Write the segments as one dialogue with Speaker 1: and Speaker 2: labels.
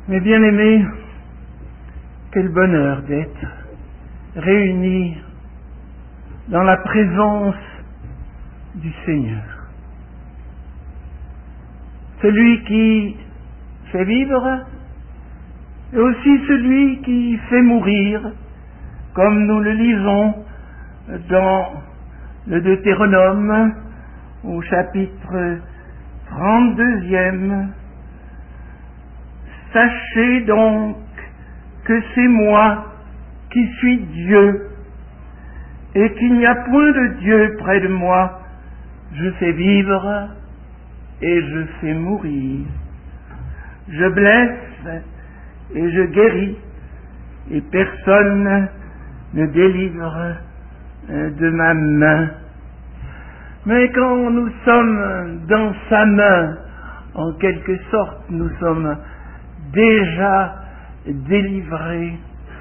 Speaker 1: Mes bien-aimés, quel bonheur d'être réunis dans la présence du Seigneur. Celui qui fait vivre et aussi celui qui fait mourir, comme nous le lisons dans le Deutéronome au chapitre 32e. Sachez donc que c'est moi qui suis Dieu, et qu'il n'y a point de Dieu près de moi. Je fais vivre et je fais mourir. Je blesse et je guéris, et personne ne délivre de ma main. Mais quand nous sommes dans sa main, en quelque sorte, nous sommes déjà délivrés.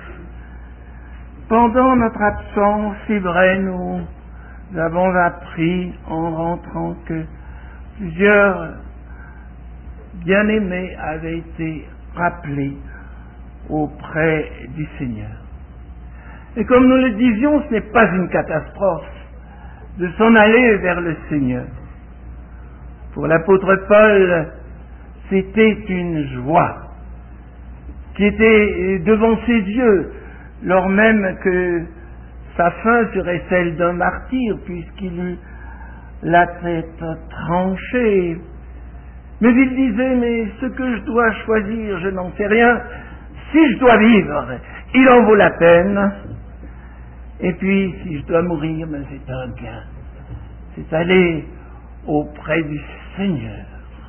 Speaker 1: Pendant notre absence, c'est vrai, nous avons appris en rentrant que plusieurs bien-aimés avaient été rappelés auprès du Seigneur. Et comme nous le disions, ce n'est pas une catastrophe de s'en aller vers le Seigneur. Pour l'apôtre Paul, c'était une joie qui était devant ses yeux, lors même que sa fin serait celle d'un martyr, puisqu'il eut la tête tranchée. Mais il disait, mais ce que je dois choisir, je n'en sais rien. Si je dois vivre, il en vaut la peine. Et puis, si je dois mourir, ben c'est un gain. C'est aller auprès du Seigneur.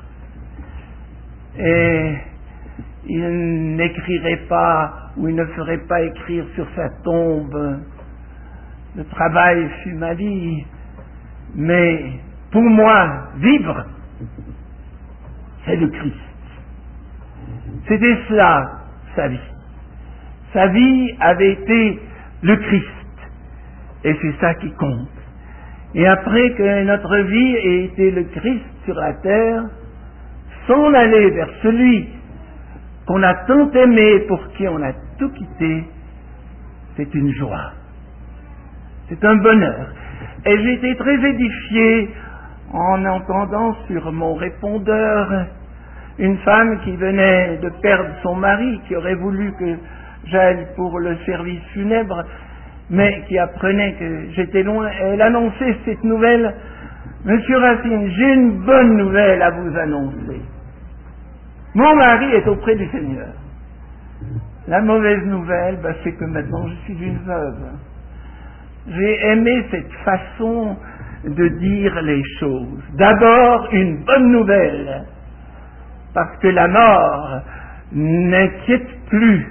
Speaker 1: Et il n'écrirait pas, ou il ne ferait pas écrire sur sa tombe, le travail fut ma vie, mais pour moi, vivre, c'est le Christ. C'était cela, sa vie. Sa vie avait été le Christ. Et c'est ça qui compte. Et après que notre vie ait été le Christ sur la terre, s'en aller vers celui qu'on a tant aimé, pour qui on a tout quitté, c'est une joie. C'est un bonheur. Et j'ai été très édifié en entendant sur mon répondeur une femme qui venait de perdre son mari, qui aurait voulu que j'aille pour le service funèbre, mais qui apprenait que j'étais loin. Elle annonçait cette nouvelle: Monsieur Racine, j'ai une bonne nouvelle à vous annoncer. Mon mari est auprès du Seigneur. La mauvaise nouvelle, c'est que maintenant je suis une veuve. J'ai aimé cette façon de dire les choses. D'abord, une bonne nouvelle, parce que la mort n'inquiète plus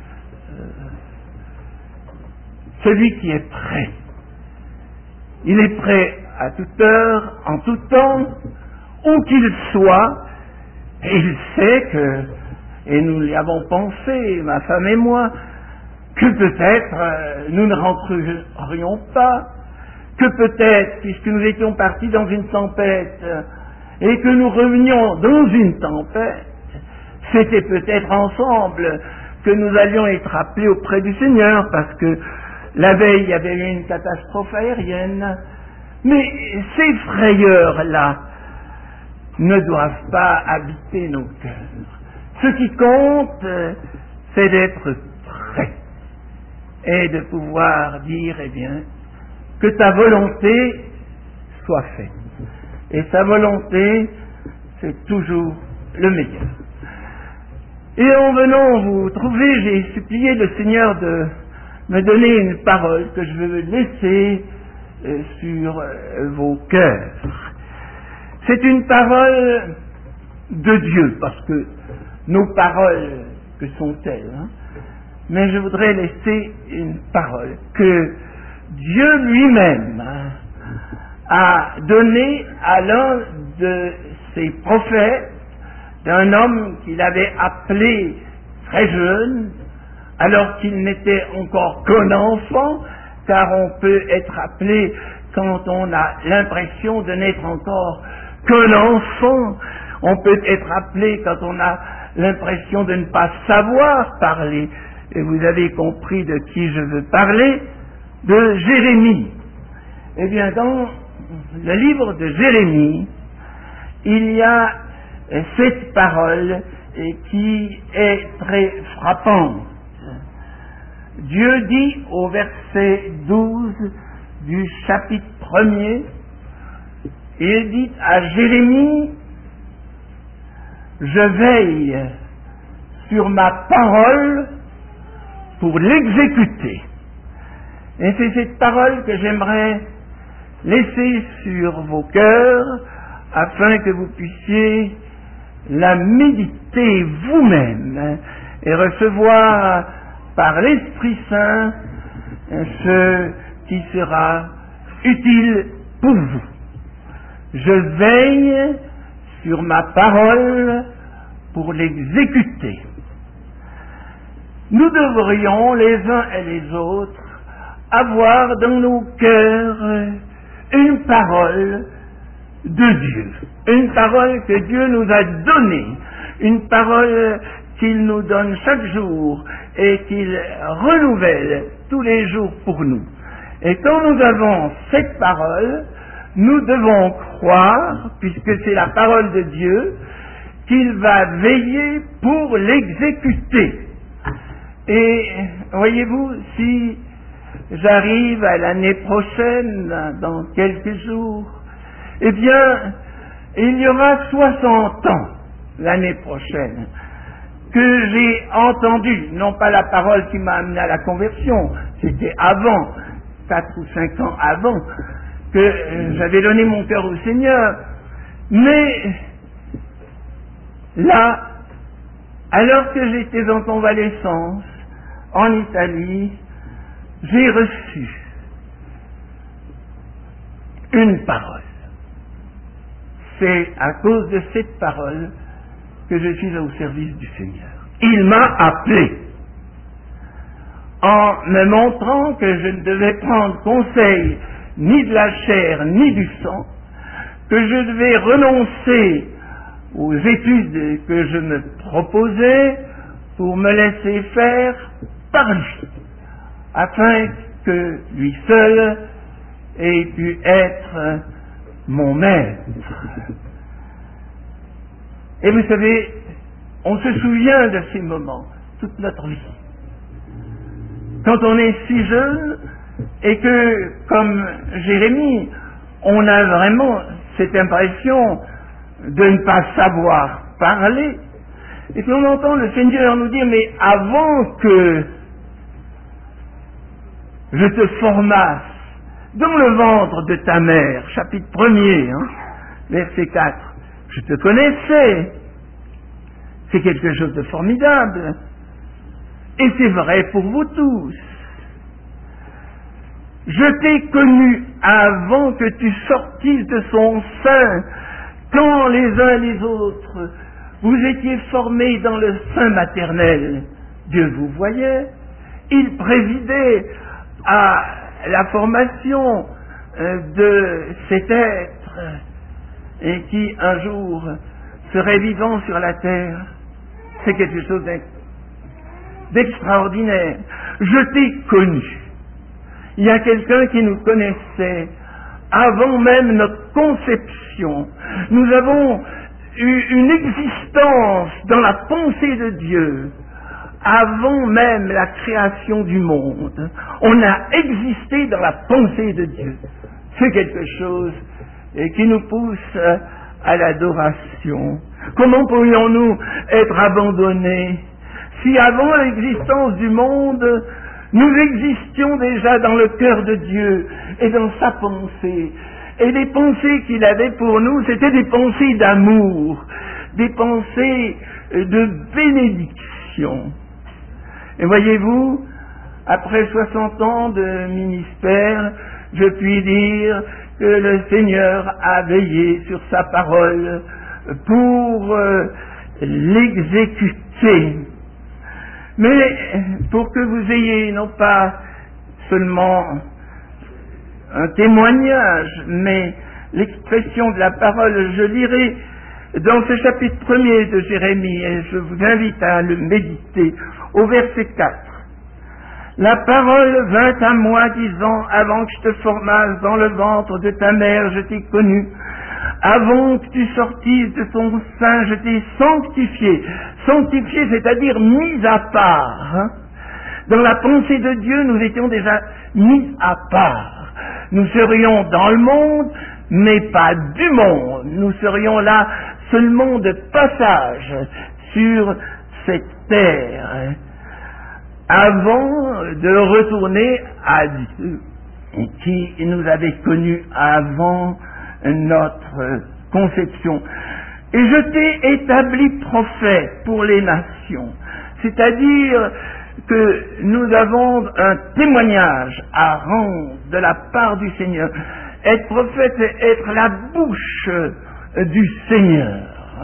Speaker 1: celui qui est prêt. Il est prêt à toute heure, en tout temps, où qu'il soit, et il sait que, et nous y avons pensé, ma femme et moi, que peut-être nous ne rentrerions pas, que peut-être, puisque nous étions partis dans une tempête, et que nous revenions dans une tempête, c'était peut-être ensemble que nous allions être appelés auprès du Seigneur, parce que la veille, il y avait eu une catastrophe aérienne. Mais ces frayeurs-là ne doivent pas habiter nos cœurs. Ce qui compte, c'est d'être prêt et de pouvoir dire, eh bien, que ta volonté soit faite. Et sa volonté, c'est toujours le meilleur. Et en venant vous trouver, j'ai supplié le Seigneur de me donner une parole que je veux laisser sur vos cœurs. C'est une parole de Dieu, parce que nos paroles, que sont-elles, mais je voudrais laisser une parole que Dieu lui-même a donnée à l'un de ses prophètes, d'un homme qu'il avait appelé très jeune, alors qu'il n'était encore qu'un enfant, car on peut être appelé quand on a l'impression de n'être encore qu'un enfant. On peut être appelé quand on a l'impression de ne pas savoir parler. Et vous avez compris de qui je veux parler, de Jérémie. Eh bien, dans le livre de Jérémie, il y a cette parole qui est très frappante. Dieu dit au verset 12 du chapitre 1er, il dit à Jérémie, je veille sur ma parole pour l'exécuter. Et c'est cette parole que j'aimerais laisser sur vos cœurs afin que vous puissiez la méditer vous-même et recevoir par l'Esprit Saint ce qui sera utile pour vous. Je veille sur ma parole pour l'exécuter. Nous devrions, les uns et les autres, avoir dans nos cœurs une parole de Dieu, une parole que Dieu nous a donnée, une parole qu'il nous donne chaque jour et qu'il renouvelle tous les jours pour nous. Et quand nous avons cette parole, nous devons croire, puisque c'est la parole de Dieu, qu'il va veiller pour l'exécuter. Et voyez-vous, si j'arrive à l'année prochaine, dans quelques jours, eh bien, il y aura 60 ans l'année prochaine que j'ai entendu, non pas la parole qui m'a amené à la conversion, c'était avant, 4 ou 5 ans avant, que j'avais donné mon cœur au Seigneur, mais là, alors que j'étais en convalescence, en Italie, j'ai reçu une parole. C'est à cause de cette parole que je suis au service du Seigneur. Il m'a appelé en me montrant que je ne devais prendre conseil ni de la chair ni du sang, que je devais renoncer aux études que je me proposais pour me laisser faire par lui, afin que lui seul ait pu être mon maître. Et vous savez, on se souvient de ces moments toute notre vie. Quand on est si jeune et que, comme Jérémie, on a vraiment cette impression de ne pas savoir parler, et puis on entend le Seigneur nous dire, mais avant que je te formasse dans le ventre de ta mère, chapitre 1er, verset 4, je te connaissais. C'est quelque chose de formidable. Et c'est vrai pour vous tous. Je t'ai connu avant que tu sortisses de son sein, quand les uns les autres, vous étiez formés dans le sein maternel. Dieu vous voyait, il présidait à la formation de cet être et qui un jour serait vivant sur la terre. C'est quelque chose d'extraordinaire. Je t'ai connu. Il y a quelqu'un qui nous connaissait avant même notre conception. Nous avons eu une existence dans la pensée de Dieu avant même la création du monde. On a existé dans la pensée de Dieu. C'est quelque chose qui nous pousse à l'adoration. Comment pourrions-nous être abandonnés si avant l'existence du monde, nous existions déjà dans le cœur de Dieu et dans sa pensée. Et les pensées qu'il avait pour nous, c'était des pensées d'amour, des pensées de bénédiction. Et voyez-vous, après 60 ans de ministère, je puis dire que le Seigneur a veillé sur sa parole pour l'exécuter. Mais pour que vous ayez non pas seulement un témoignage, mais l'expression de la parole, je lirai dans ce chapitre 1er de Jérémie, et je vous invite à le méditer, au verset 4. La parole vint à moi disant, avant que je te formasse dans le ventre de ta mère, je t'ai connu. Avant que tu sortisses de ton sein, je t'ai sanctifié. Sanctifié, c'est-à-dire mis à part. Dans la pensée de Dieu, nous étions déjà mis à part. Nous serions dans le monde, mais pas du monde. Nous serions là seulement de passage sur cette terre, avant de retourner à Dieu, qui nous avait connus avant notre conception. Et je t'ai établi prophète pour les nations, c'est-à-dire que nous avons un témoignage à rendre de la part du Seigneur. Être prophète, c'est être la bouche du Seigneur.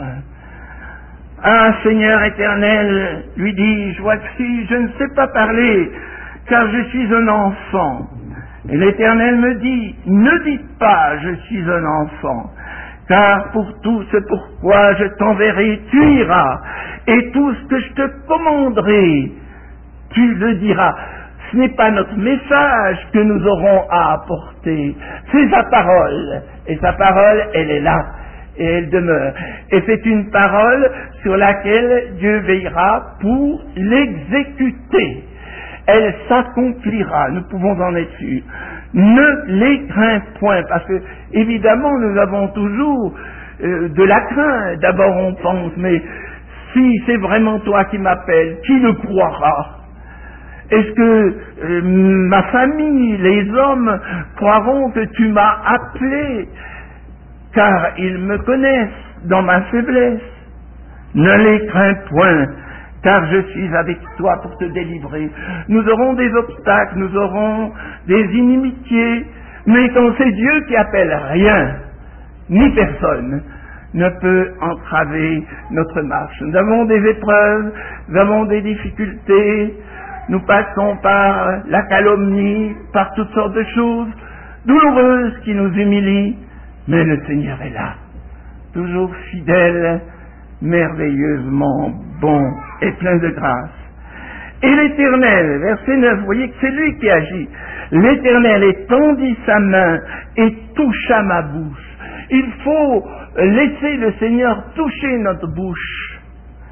Speaker 1: Ah, Seigneur éternel, lui dis-je, voici, je ne sais pas parler, car je suis un enfant. Et l'Éternel me dit, ne dites pas, je suis un enfant, car pour tout ce pourquoi je t'enverrai, tu iras, et tout ce que je te commanderai, tu le diras. Ce n'est pas notre message que nous aurons à apporter, c'est sa parole, et sa parole, elle est là, et elle demeure. Et c'est une parole sur laquelle Dieu veillera pour l'exécuter. Elle s'accomplira, nous pouvons en être sûrs. Ne les crains point, parce que, évidemment, nous avons toujours de la crainte. D'abord, on pense, mais si c'est vraiment toi qui m'appelles, qui le croira? Est-ce que ma famille, les hommes, croiront que tu m'as appelé? Car ils me connaissent dans ma faiblesse. Ne les crains point, car je suis avec toi pour te délivrer. Nous aurons des obstacles, nous aurons des inimitiés, mais quand c'est Dieu qui appelle, rien, ni personne, ne peut entraver notre marche. Nous avons des épreuves, nous avons des difficultés, nous passons par la calomnie, par toutes sortes de choses douloureuses qui nous humilient, mais le Seigneur est là, toujours fidèle, merveilleusement bon et plein de grâce. Et l'Éternel, verset 9, vous voyez que c'est lui qui agit. L'Éternel étendit sa main et toucha ma bouche. Il faut laisser le Seigneur toucher notre bouche.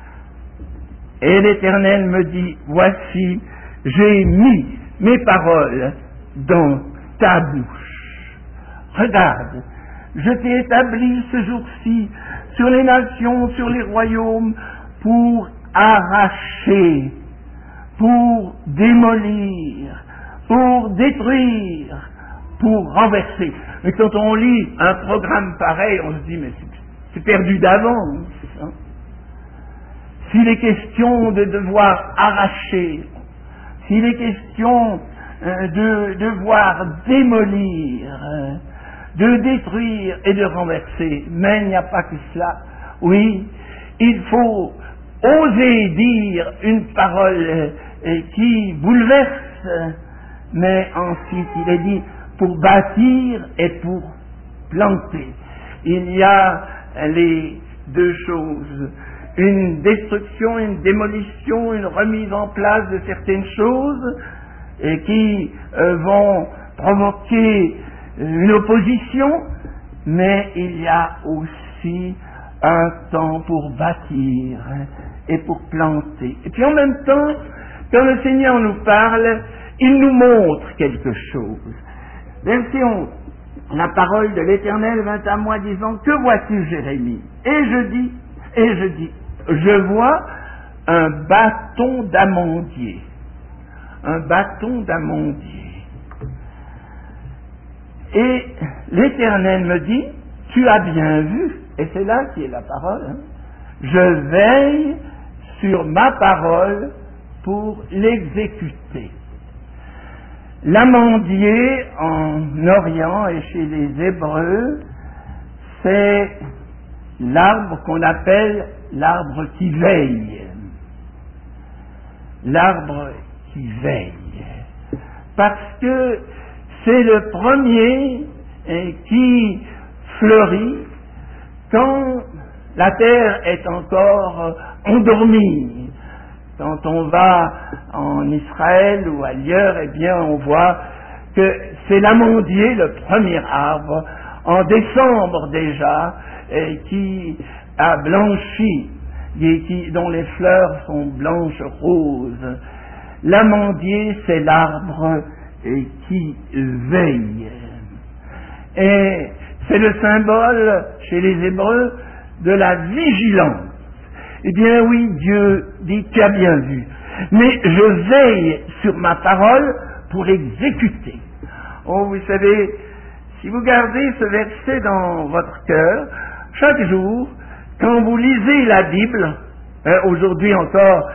Speaker 1: Et l'Éternel me dit, voici, j'ai mis mes paroles dans ta bouche. Regarde, je t'ai établi ce jour-ci sur les nations, sur les royaumes, pour arracher, pour démolir, pour détruire, pour renverser. Mais quand on lit un programme pareil, on se dit, mais c'est perdu d'avance. Hein. S'il est question de devoir arracher, s'il est question de devoir démolir, de détruire et de renverser, mais il n'y a pas que cela. Oui, il faut oser dire une parole qui bouleverse, mais ensuite il est dit pour bâtir et pour planter. Il y a les deux choses, une destruction, une démolition, une remise en place de certaines choses et qui vont provoquer une opposition, mais il y a aussi un temps pour bâtir et pour planter. Et puis en même temps, quand le Seigneur nous parle, il nous montre quelque chose. Verset 11. La parole de l'Éternel vint à moi disant, que vois-tu, Jérémie? Et je dis, je vois un bâton d'amandier. Un bâton d'amandier. Et l'Éternel me dit, tu as bien vu, et c'est là qui est la parole, hein, je veille sur ma parole pour l'exécuter. L'amandier en Orient et chez les Hébreux, c'est l'arbre qu'on appelle l'arbre qui veille. L'arbre qui veille. Parce que c'est le premier qui fleurit quand La terre est encore endormie. Quand on va en Israël ou ailleurs, eh bien, on voit que c'est l'amandier, le premier arbre, en décembre déjà, qui a blanchi, et dont les fleurs sont blanches roses. L'amandier, c'est l'arbre qui veille. Et c'est le symbole, chez les Hébreux, de la vigilance. Eh bien oui, Dieu dit, tu as bien vu, mais je veille sur ma parole pour l'exécuter. Oh, vous savez, si vous gardez ce verset dans votre cœur, chaque jour, quand vous lisez la Bible, aujourd'hui encore,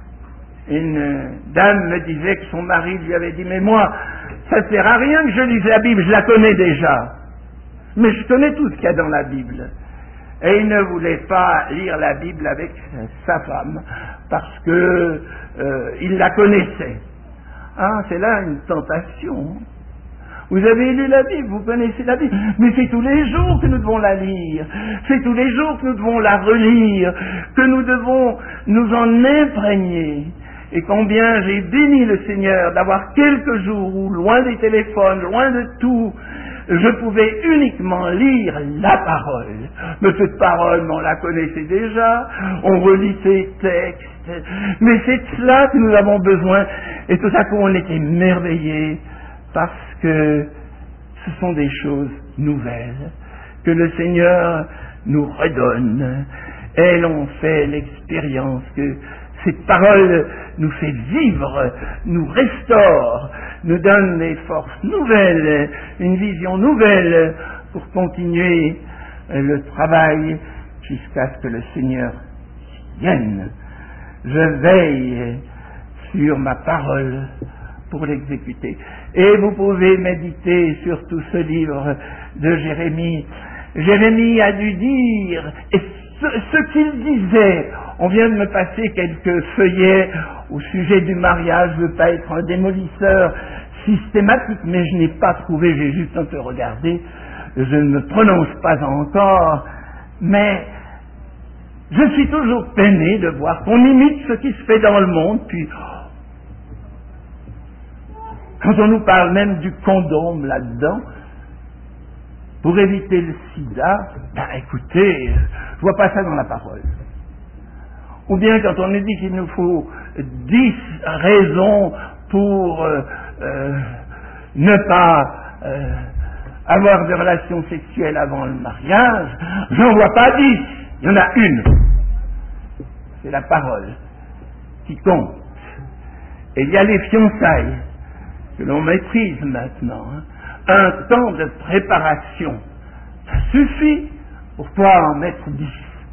Speaker 1: une dame me disait que son mari lui avait dit, mais moi, ça ne sert à rien que je lise la Bible, je la connais déjà. Mais je connais tout ce qu'il y a dans la Bible. Et il ne voulait pas lire la Bible avec sa femme, parce que il la connaissait. Ah, c'est là une tentation. Vous avez lu la Bible, vous connaissez la Bible, mais c'est tous les jours que nous devons la lire, c'est tous les jours que nous devons la relire, que nous devons nous en imprégner. Et combien j'ai béni le Seigneur d'avoir quelques jours où, loin des téléphones, loin de tout, je pouvais uniquement lire la parole. Mais cette parole, on la connaissait déjà, on relit ces textes, mais c'est de cela que nous avons besoin. Et tout à coup, on est émerveillés parce que ce sont des choses nouvelles que le Seigneur nous redonne. Et l'on fait l'expérience que cette parole nous fait vivre, nous restaure, nous donne des forces nouvelles, une vision nouvelle pour continuer le travail jusqu'à ce que le Seigneur vienne. Je veille sur ma parole pour l'exécuter. Et vous pouvez méditer sur tout ce livre de Jérémie. Jérémie a dû dire, et ce qu'il disait, on vient de me passer quelques feuillets au sujet du mariage, je ne veux pas être un démolisseur systématique, mais je n'ai pas trouvé, j'ai juste un peu regardé, je ne me prononce pas encore, mais je suis toujours peiné de voir qu'on imite ce qui se fait dans le monde, puis quand on nous parle même du condom là-dedans, pour éviter le sida, ben écoutez, je vois pas ça dans la parole. Ou bien quand on nous dit qu'il nous faut 10 raisons pour ne pas avoir de relations sexuelles avant le mariage, j'en vois pas 10, il y en a une. C'est la parole qui compte. Et il y a les fiançailles que l'on méprise maintenant. Un temps de préparation, ça suffit pour pouvoir en mettre 10.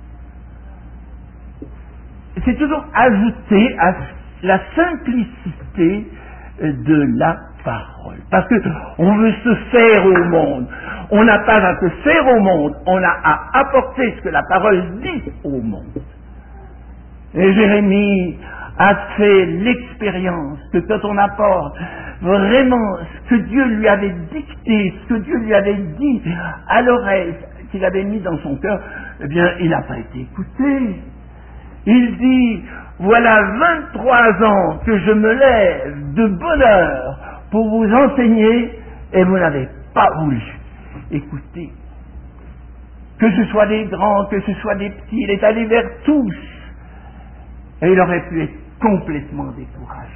Speaker 1: C'est toujours ajouter à la simplicité de la parole. Parce que on veut se faire au monde. On n'a pas à se faire au monde, on a à apporter ce que la parole dit au monde. Et Jérémie a fait l'expérience que quand on apporte vraiment ce que Dieu lui avait dicté, ce que Dieu lui avait dit à l'oreille, qu'il avait mis dans son cœur, eh bien, il n'a pas été écouté. Il dit, voilà 23 ans que je me lève de bonne heure pour vous enseigner et vous n'avez pas voulu écouter. Que ce soit des grands, que ce soit des petits, il est allé vers tous. Et il aurait pu être complètement découragé.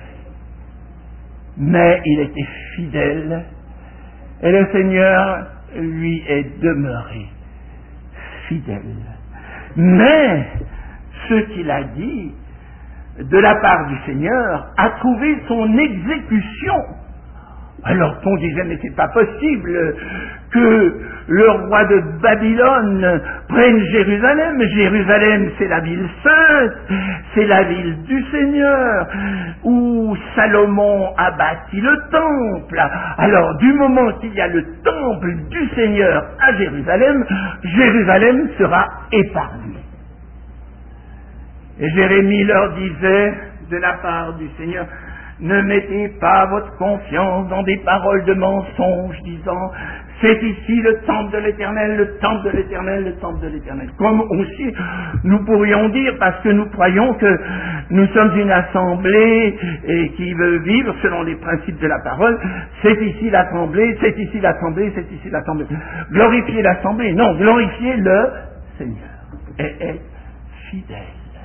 Speaker 1: Mais il était fidèle et le Seigneur lui est demeuré fidèle. Mais ce qu'il a dit de la part du Seigneur a trouvé son exécution. Alors qu'on disait, mais c'est pas possible que le roi de Babylone prenne Jérusalem. Jérusalem, c'est la ville sainte, c'est la ville du Seigneur, où Salomon a bâti le temple. Alors, du moment qu'il y a le temple du Seigneur à Jérusalem, Jérusalem sera épargnée. Et Jérémie leur disait, de la part du Seigneur, Ne mettez pas votre confiance dans des paroles de mensonge disant « C'est ici le temple de l'Éternel, le temple de l'Éternel, le temple de l'Éternel ». Comme aussi nous pourrions dire, parce que nous croyons que nous sommes une assemblée et qui veut vivre selon les principes de la parole, c'est ici l'assemblée, c'est ici l'assemblée, c'est ici l'assemblée. Glorifier l'assemblée, non, glorifier le Seigneur et être fidèle.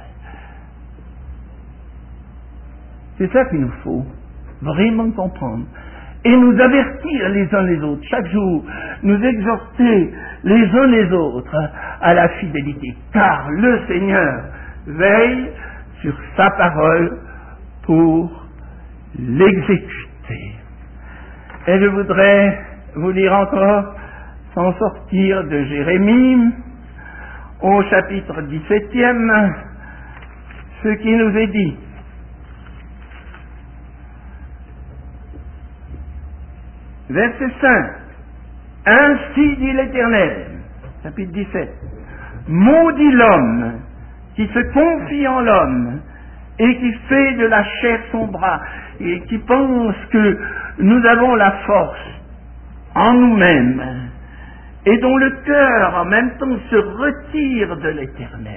Speaker 1: C'est ça qu'il nous faut vraiment comprendre. Et nous avertir les uns les autres, chaque jour, nous exhorter les uns les autres à la fidélité. Car le Seigneur veille sur sa parole pour l'exécuter. Et je voudrais vous lire encore, sans sortir de Jérémie, au chapitre 17e, ce qui nous est dit. Verset 5. Ainsi dit l'Éternel, chapitre 17. Maudit l'homme qui se confie en l'homme et qui fait de la chair son bras et qui pense que nous avons la force en nous-mêmes et dont le cœur en même temps se retire de l'Éternel.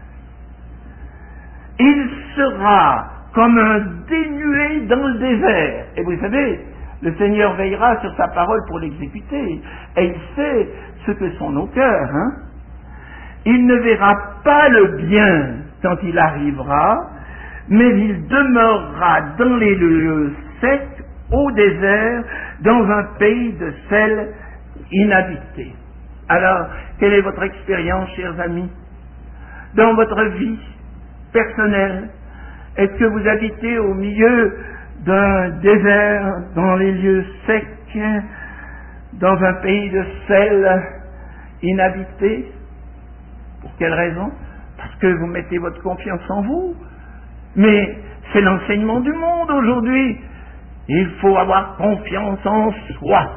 Speaker 1: Il sera comme un dénué dans le désert. Et vous savez, le Seigneur veillera sur sa parole pour l'exécuter. Et il sait ce que sont nos cœurs. Il ne verra pas le bien quand il arrivera, mais il demeurera dans les lieux secs, au désert, dans un pays de sel inhabité. Alors, quelle est votre expérience, chers amis, dans votre vie personnelle? Est-ce que vous habitez au milieu d'un désert, dans les lieux secs, dans un pays de sel inhabité? Pour quelle raison? Parce que vous mettez votre confiance en vous. Mais c'est l'enseignement du monde aujourd'hui. Il faut avoir confiance en soi.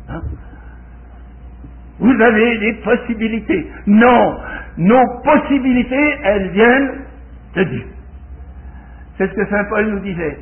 Speaker 1: Vous avez des possibilités. Non, nos possibilités, elles viennent de Dieu. C'est ce que saint Paul nous disait.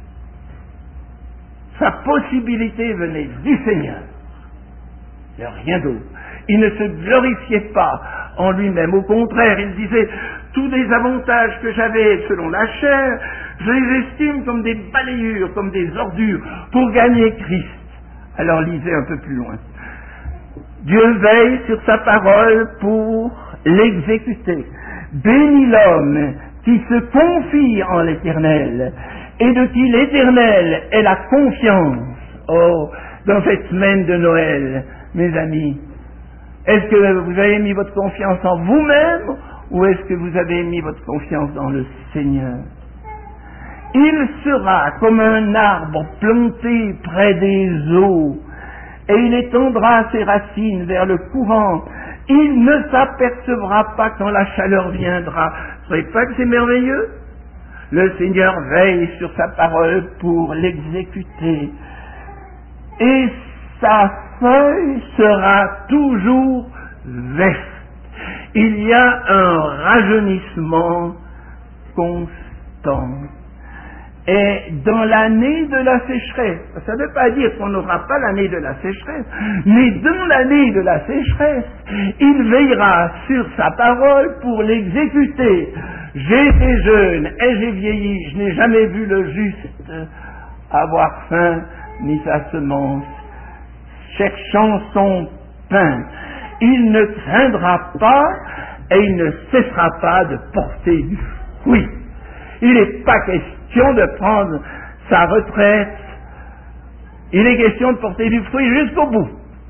Speaker 1: Sa possibilité venait du Seigneur. Il n'y a rien d'autre. Il ne se glorifiait pas en lui-même. Au contraire, il disait, tous les avantages que j'avais selon la chair, je les estime comme des balayures, comme des ordures, pour gagner Christ. Alors lisez un peu plus loin. Dieu veille sur sa parole pour l'exécuter. Bénis l'homme qui se confie en l'Éternel, et de qui l'Éternel est la confiance. Oh, dans cette semaine de Noël, mes amis, est-ce que vous avez mis votre confiance en vous-même, ou est-ce que vous avez mis votre confiance dans le Seigneur? Il sera comme un arbre planté près des eaux, et il étendra ses racines vers le courant. Il ne s'apercevra pas quand la chaleur viendra. Vous ne savez pas que c'est merveilleux? Le Seigneur veille sur sa parole pour l'exécuter. Et sa feuille sera toujours verte. Il y a un rajeunissement constant. Et dans l'année de la sécheresse, ça ne veut pas dire qu'on n'aura pas l'année de la sécheresse, mais dans l'année de la sécheresse, il veillera sur sa parole pour l'exécuter. J'ai été jeune et j'ai vieilli, je n'ai jamais vu le juste avoir faim ni sa semence, cherchant son pain. Il ne craindra pas et il ne cessera pas de porter du fruit. Il n'est pas question de prendre sa retraite, il est question de porter du fruit jusqu'au bout.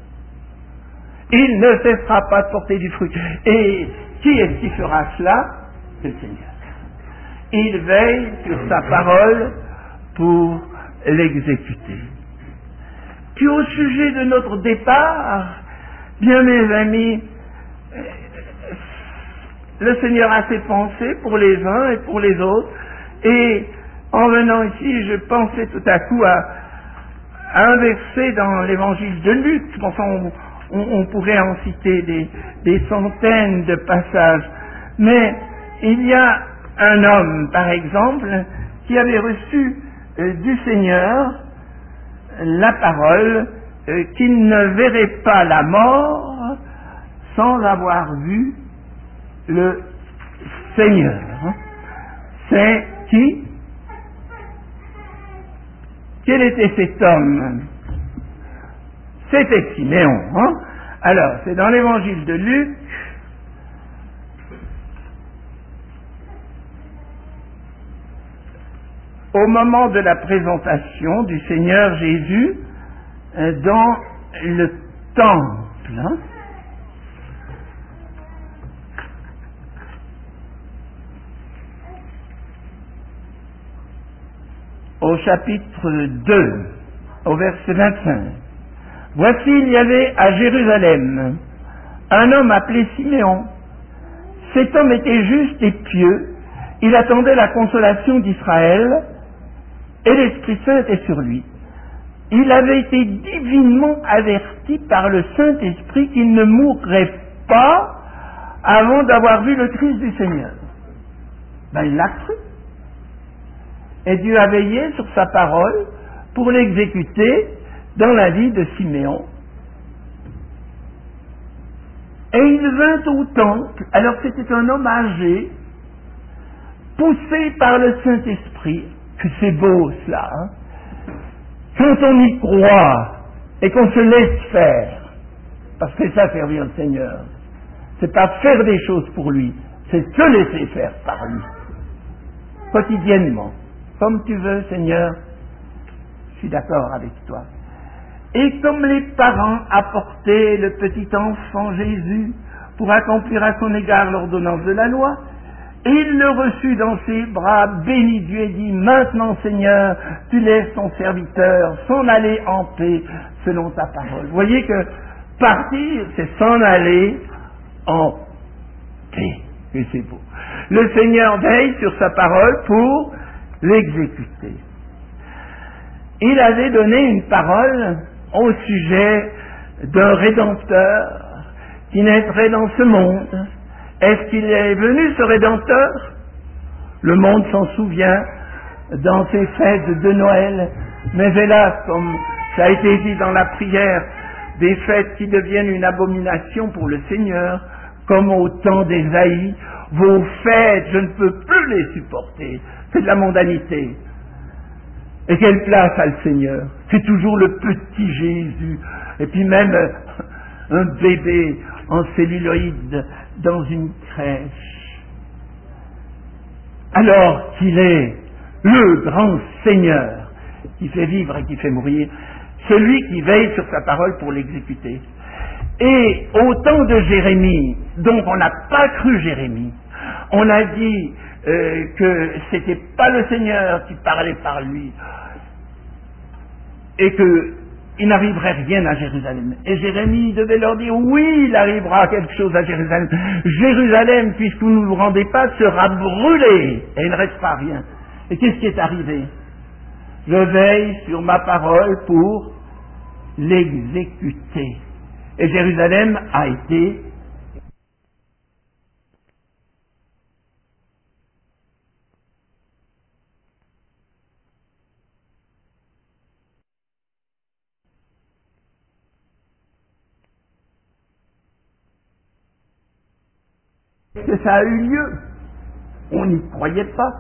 Speaker 1: Il ne cessera pas de porter du fruit. Et qui est-ce qui fera cela? C'est le Seigneur. Il veille sur sa parole pour l'exécuter. Puis au sujet de notre départ, bien mes amis, le Seigneur a ses pensées pour les uns et pour les autres. Et en venant ici, je pensais tout à coup à un verset dans l'évangile de Luc. Enfin, on pourrait en citer des centaines de passages. Mais il y a un homme, par exemple, qui avait reçu du Seigneur la parole qu'il ne verrait pas la mort sans avoir vu le Seigneur. C'est qui? Quel était cet homme? C'était Siméon. Alors, c'est dans l'évangile de Luc, au moment de la présentation du Seigneur Jésus dans le temple. Au chapitre 2, au verset 25. Voici, il y avait à Jérusalem un homme appelé Siméon. Cet homme était juste et pieux. Il attendait la consolation d'Israël et l'Esprit Saint était sur lui. Il avait été divinement averti par le Saint-Esprit qu'il ne mourrait pas avant d'avoir vu le Christ du Seigneur. Il l'a cru. Et Dieu a veillé sur sa parole pour l'exécuter dans la vie de Siméon. Et il vint au temple, alors c'était un homme âgé, poussé par le Saint-Esprit, que c'est beau cela, quand on y croit et qu'on se laisse faire, parce que c'est ça servir le Seigneur, c'est pas faire des choses pour lui, c'est se laisser faire par lui, quotidiennement, comme tu veux Seigneur, je suis d'accord avec toi. Et comme les parents apportaient le petit enfant Jésus pour accomplir à son égard l'ordonnance de la loi, il le reçut dans ses bras, bénit Dieu et dit, maintenant Seigneur, tu laisses ton serviteur s'en aller en paix selon ta parole. Vous voyez que partir, c'est s'en aller en paix. Et c'est beau. Le Seigneur veille sur sa parole pour l'exécuter. Il avait donné une parole au sujet d'un Rédempteur qui naîtrait dans ce monde. Est-ce qu'il est venu, ce Rédempteur? Le monde s'en souvient dans ces fêtes de Noël, mais hélas, comme ça a été dit dans la prière, des fêtes qui deviennent une abomination pour le Seigneur, comme au temps d'Ésaïe, vos fêtes, je ne peux plus les supporter, c'est de la mondanité. Et quelle place a le Seigneur? C'est toujours le petit Jésus, et puis même un bébé en celluloïde dans une crèche. Alors qu'il est le grand Seigneur qui fait vivre et qui fait mourir, celui qui veille sur sa parole pour l'exécuter. Et au temps de Jérémie, donc on n'a pas cru Jérémie, on a dit que c'était pas le Seigneur qui parlait par lui, et qu'il n'arriverait rien à Jérusalem. Et Jérémie devait leur dire, oui, il arrivera quelque chose à Jérusalem. Jérusalem, puisque vous ne vous rendez pas, sera brûlée, et il ne restera rien. Et qu'est-ce qui est arrivé? Je veille sur ma parole pour l'exécuter. Et Jérusalem a été que ça a eu lieu. On n'y croyait pas.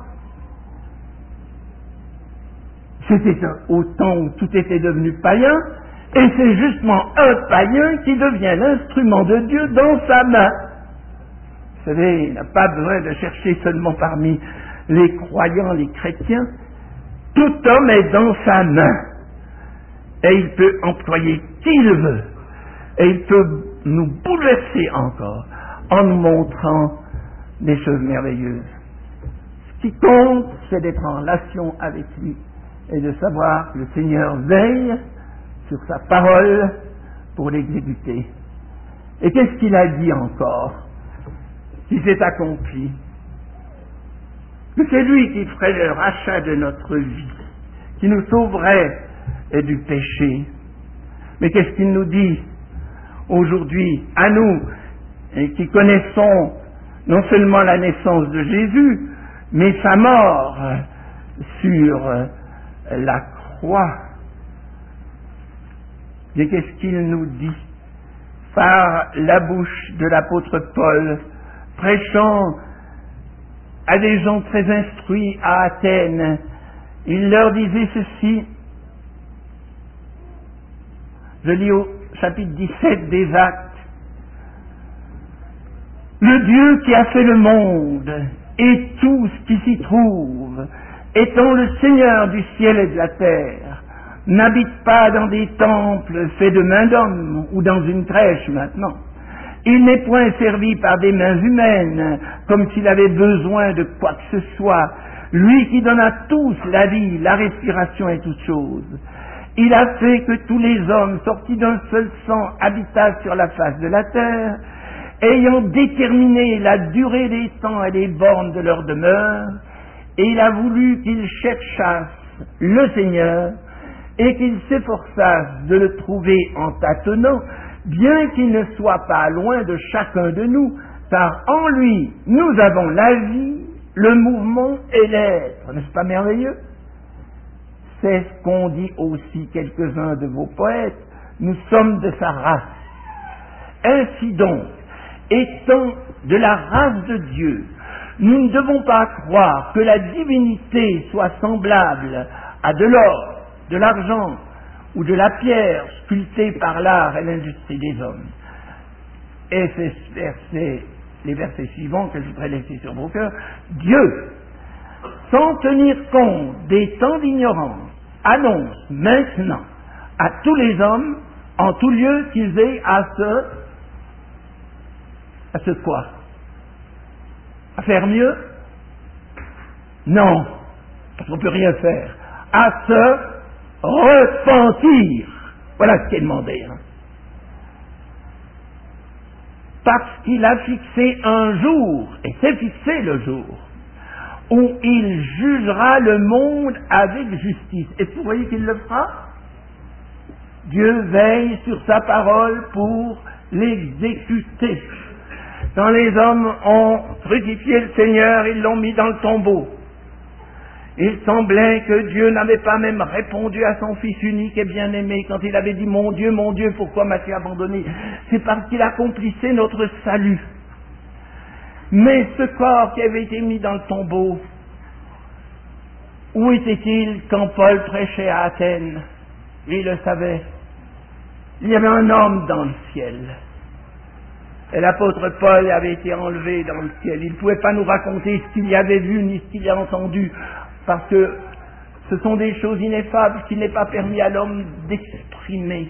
Speaker 1: C'était au temps où tout était devenu païen, et c'est justement un païen qui devient l'instrument de Dieu dans sa main. Vous savez, il n'a pas besoin de chercher seulement parmi les croyants, les chrétiens. Tout homme est dans sa main, et il peut employer qui il veut, et il peut nous bouleverser encore en nous montrant des choses merveilleuses. Ce qui compte, c'est d'être en relation avec lui et de savoir que le Seigneur veille sur sa parole pour l'exécuter. Et qu'est-ce qu'il a dit encore qui s'est accompli? Que c'est lui qui ferait le rachat de notre vie, qui nous sauverait du péché. Mais qu'est-ce qu'il nous dit aujourd'hui, à nous, et qui connaissons non seulement la naissance de Jésus, mais sa mort sur la croix. Et qu'est-ce qu'il nous dit par la bouche de l'apôtre Paul, prêchant à des gens très instruits à Athènes? Il leur disait ceci, je lis au chapitre 17 des Actes: le Dieu qui a fait le monde et tout ce qui s'y trouve, étant le Seigneur du ciel et de la terre, n'habite pas dans des temples faits de mains d'hommes ou dans une crèche maintenant. Il n'est point servi par des mains humaines, comme s'il avait besoin de quoi que ce soit. Lui qui donne à tous la vie, la respiration et toutes choses. Il a fait que tous les hommes, sortis d'un seul sang, habitassent sur la face de la terre, ayant déterminé la durée des temps et les bornes de leur demeure, et il a voulu qu'ils cherchassent le Seigneur, et qu'ils s'efforçassent de le trouver en tâtonnant, bien qu'il ne soit pas loin de chacun de nous, car en lui, nous avons la vie, le mouvement et l'être. N'est-ce pas merveilleux? C'est ce qu'ont dit aussi quelques-uns de vos poètes: nous sommes de sa race. Ainsi donc, étant de la race de Dieu, nous ne devons pas croire que la divinité soit semblable à de l'or, de l'argent ou de la pierre sculptée par l'art et l'industrie des hommes. Et c'est les versets suivants que je voudrais laisser sur vos cœurs. Dieu, sans tenir compte des temps d'ignorance, annonce maintenant à tous les hommes, en tout lieu, qu'ils aient à ce quoi? À faire mieux? Non, parce qu'on ne peut rien faire. À se repentir. Voilà ce qui est demandé. Parce qu'il a fixé un jour, et c'est fixé le jour, où il jugera le monde avec justice. Est-ce que vous voyez qu'il le fera? Dieu veille sur sa parole pour l'exécuter. Quand les hommes ont crucifié le Seigneur, ils l'ont mis dans le tombeau. Il semblait que Dieu n'avait pas même répondu à son Fils unique et bien-aimé quand il avait dit: mon Dieu, pourquoi m'as-tu abandonné? C'est parce qu'il accomplissait notre salut. Mais ce corps qui avait été mis dans le tombeau, où était-il quand Paul prêchait à Athènes? Il le savait. Il y avait un homme dans le ciel. Et l'apôtre Paul avait été enlevé dans le ciel. Il ne pouvait pas nous raconter ce qu'il y avait vu ni ce qu'il y a entendu, parce que ce sont des choses ineffables qu'il n'est pas permis à l'homme d'exprimer.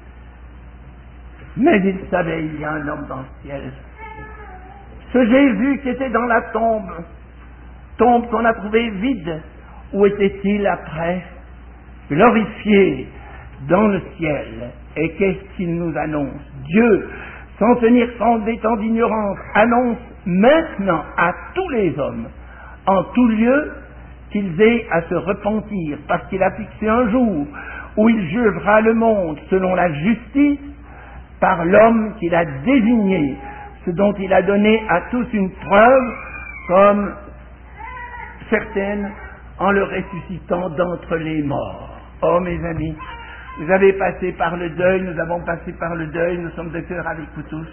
Speaker 1: Mais il savait, il y a un homme dans le ciel. Ce Jésus qui était dans la tombe qu'on a trouvée vide, où était-il après? Glorifié dans le ciel. Et qu'est-ce qu'il nous annonce? Dieu, sans tenir compte des temps d'ignorance, annonce maintenant à tous les hommes, en tout lieu, qu'ils aient à se repentir, parce qu'il a fixé un jour où il jugera le monde selon la justice par l'homme qu'il a désigné, ce dont il a donné à tous une preuve, comme certaines, en le ressuscitant d'entre les morts. Oh mes amis, vous avez passé par le deuil, nous avons passé par le deuil, nous sommes de cœur avec vous tous.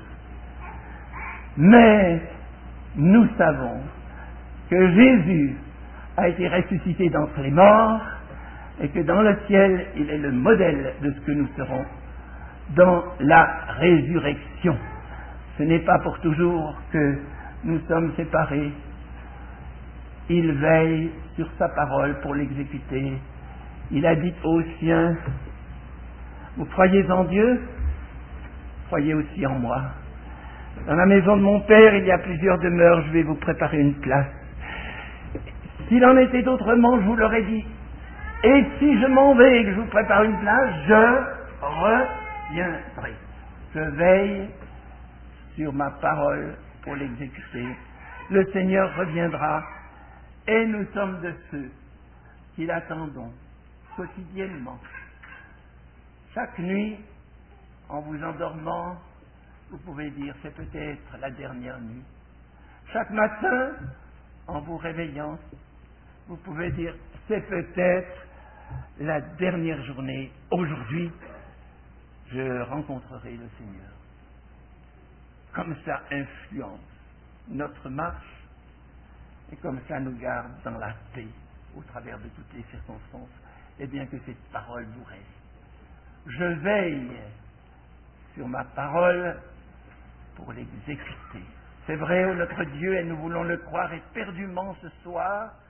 Speaker 1: Mais nous savons que Jésus a été ressuscité d'entre les morts et que dans le ciel, il est le modèle de ce que nous serons dans la résurrection. Ce n'est pas pour toujours que nous sommes séparés. Il veille sur sa parole pour l'exécuter. Il a dit aux siens: vous croyez en Dieu? Croyez aussi en moi. Dans la maison de mon Père, il y a plusieurs demeures, je vais vous préparer une place. S'il en était autrement, je vous l'aurais dit. Et si je m'en vais et que je vous prépare une place, je reviendrai. Je veille sur ma parole pour l'exécuter. Le Seigneur reviendra et nous sommes de ceux qui l'attendons quotidiennement. Chaque nuit, en vous endormant, vous pouvez dire: c'est peut-être la dernière nuit. Chaque matin, en vous réveillant, vous pouvez dire: c'est peut-être la dernière journée, aujourd'hui, je rencontrerai le Seigneur. Comme ça influence notre marche et comme ça nous garde dans la paix au travers de toutes les circonstances, et bien que cette parole vous reste. Je veille sur ma parole pour l'exécuter. C'est vrai, notre Dieu, et nous voulons le croire éperdument ce soir,